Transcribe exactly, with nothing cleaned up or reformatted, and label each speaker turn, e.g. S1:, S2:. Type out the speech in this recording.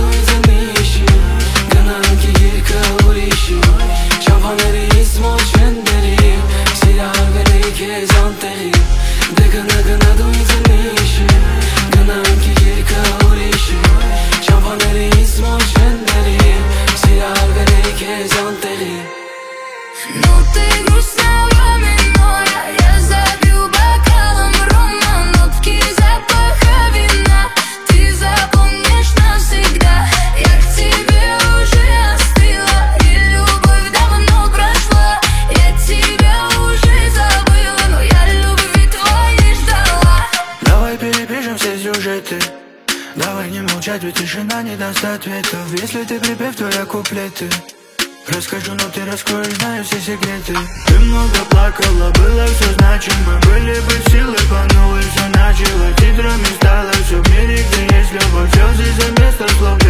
S1: nadujzanishi Gananki girka urishi Champaneri ismo chenderi Sirar veri ke zanteri Degana gana dujzanishi Gananki girka urishi Champaneri ismo chenderi Sirar veri ke zanteri
S2: Ну ты грустного минора, я забью бокалом рома, нотки запаха вина. Ты запомнишь навсегда, я к тебе уже остыла, и любовь давно прошла. Я тебя уже забыла, но я любви твоей ждала.
S3: Давай перепишем все сюжеты, давай не молчать, ведь тишина не даст ответов. Если ты припев, то я куплеты. Расскажу, но ты раскроешь, знаю все секреты. Ты много плакала, было все значимо. Были бы силы, по новой все начало. Титрами стало все в мире, где есть любовь. Все здесь за место, словно